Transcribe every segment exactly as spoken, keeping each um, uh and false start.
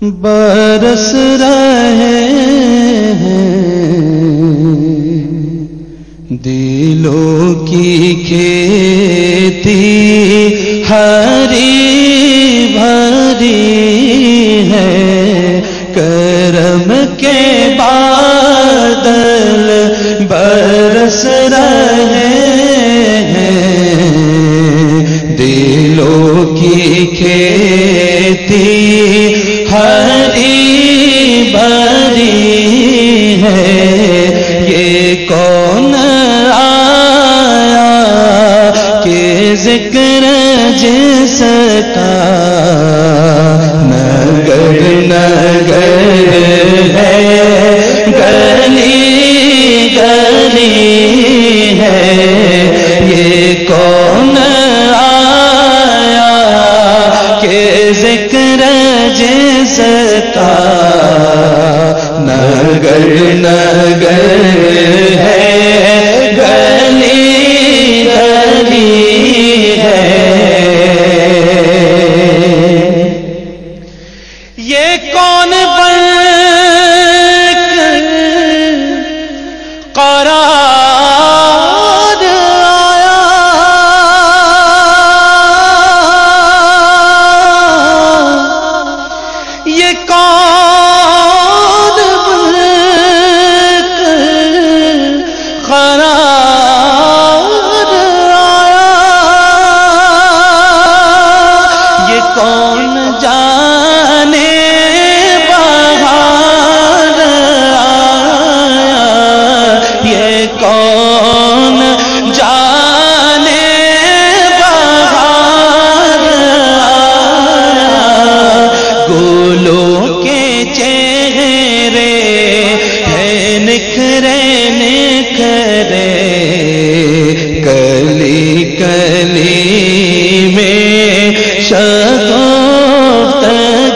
برس رہے ہیں دلوں کی کھیتی ہری بھری ہے، کرم کے بادل برس رہے ہیں، دلوں کی کھیتی ہری بھری ہے، یہ کون آیا کہ ذکر جس کا نگر نگر ہے، گلی گلی ہے، یہ کون آیا کہ ذکر جس کا نگر نگر ہے، گلی گلی ہے، یہ کون بن قرار آیا، یہ کون بن قرار آیا، یہ کون جانے بہار آیا، یہ کون جانے بہار آیا، گلوں کے چہرے ہیں نکھرے نکھرے، کلی کلی میں شگفتگی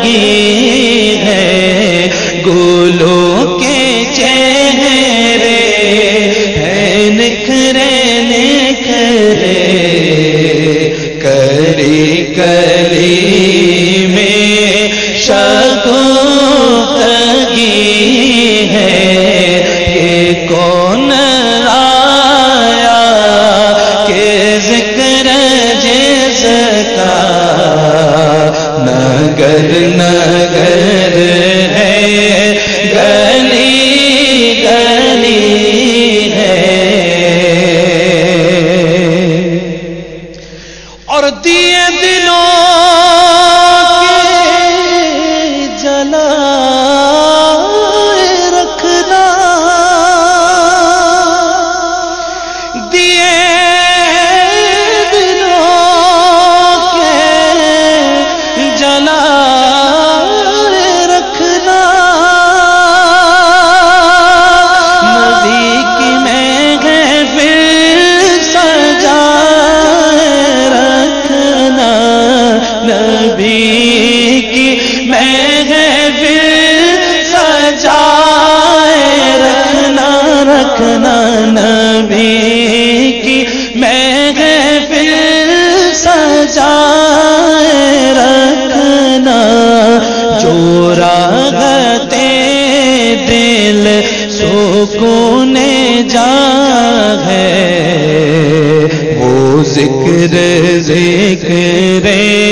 ہے، گلوں کے چہرے ہیں نکھرے نکھرے، کلی کلی میں شگفتگی ہے، یہ کون آیا کہ ذکر جس کا نگر نگر ہے، گلی گلی ہے، اور دیے دلوں کے جلائے رکھنا، دیے دلوں کے جلائے رکھنا، نبی کی محفل سجائے رکھنا، نبی کی محفل سجائے رکھنا، رکھنا نبی کی محفل سجائے رکھنا، جو راغتے دل سکون جا ہے، وہ ذکر ذکر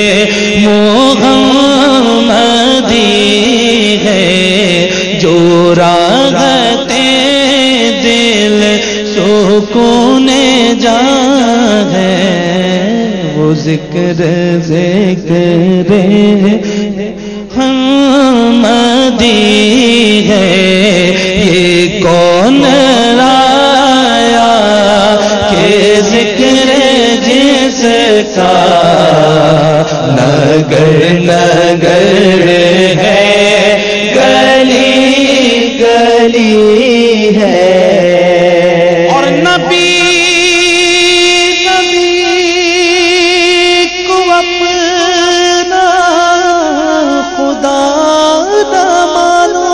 محمدی ہے، جو راغتے دل سکون جا ہے، وہ ذکر ذکر محمدی ہے، یہ کون آیا کہ ذکر جس کا نگر نگر ہے، گلی گلی ہے، اور نبی کو اپنا خدا نہ مانو،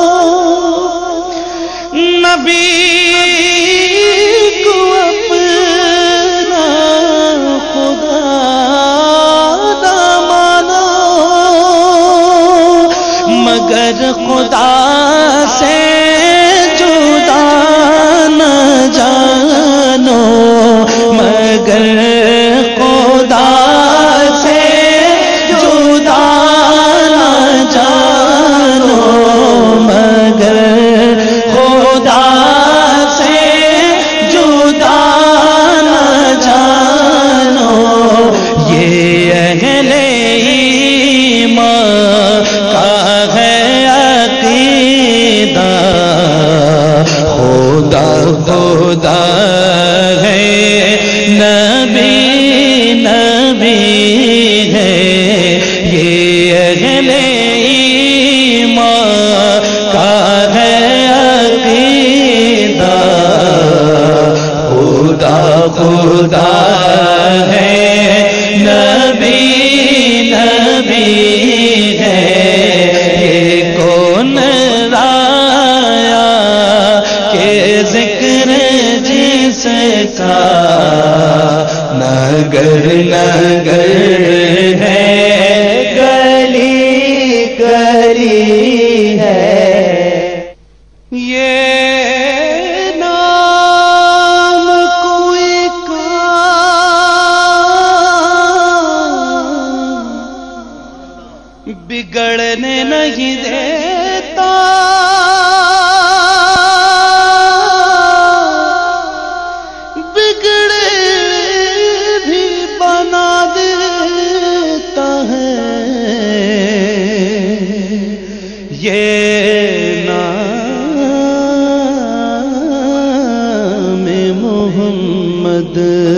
نبی کو اپنا خدا نہ مانو، نگر ہے گلی گلی ہے یہ نام کوئی کام بگڑنے نہیں دیتا یہ نام محمد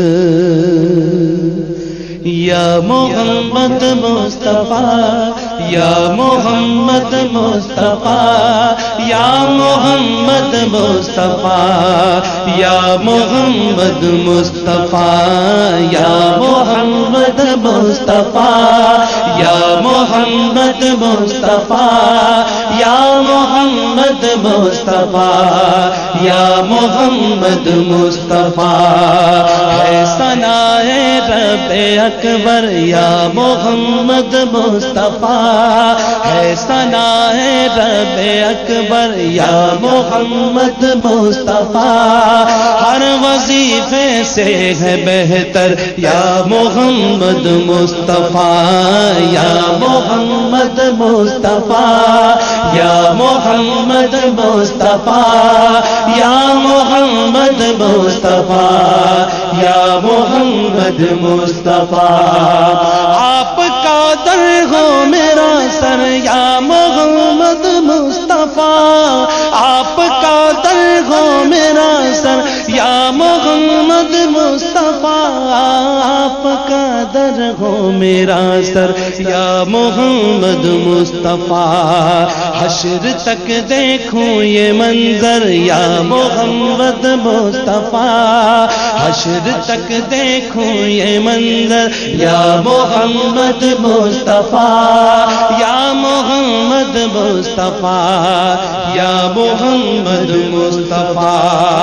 یا محمد مصطفیٰ یا محمد مصطفیٰ یا محمد مصطفیٰ یا محمد مصطفیٰ یا محمد مصطفیٰ یا محمد مصطفیٰ یا محمد مصطفیٰ یا محمد مصطفیٰ ہے ثنائے رب اکبر یا محمد مصطفیٰ ہے ثنائے رب اکبر یا محمد مصطفیٰ ہر وظیفے سے ہے بہتر یا محمد مصطفیٰ یا محمد مصطفیٰ یا محمد مصطفیٰ یا محمد مصطفیٰ یا محمد مصطفیٰ آپ کا در ہو میرا سر یا محمد مصطفیٰ آپ کا در ہو میرا سر یا محمد مصطفیٰ آپ کا در ہو میرا سر یا محمد مصطفیٰ حشر تک دیکھوں یہ منظر یا محمد مصطفیٰ حشر تک دیکھوں یہ منظر یا محمد مصطفیٰ یا محمد مصطفیٰ یا محمد مصطفیٰ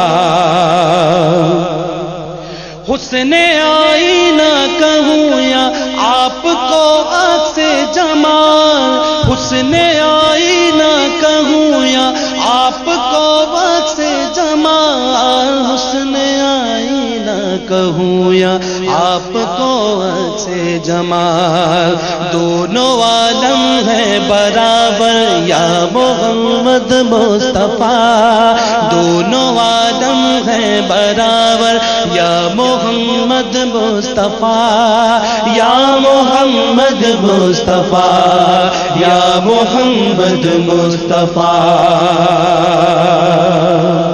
حسن آئینہ کہوں یا آپ کو عکس جمال حسن آئینہ کہوں یا آپ کو عکس جمال حسن آئینہ کہوں یا آپ کو عکس جمال دونوں عالم ہے برابر یا محمد مصطفیٰ دونوں عالم ہے برابر یا محمد مصطفیٰ یا محمد مصطفیٰ یا محمد مصطفیٰ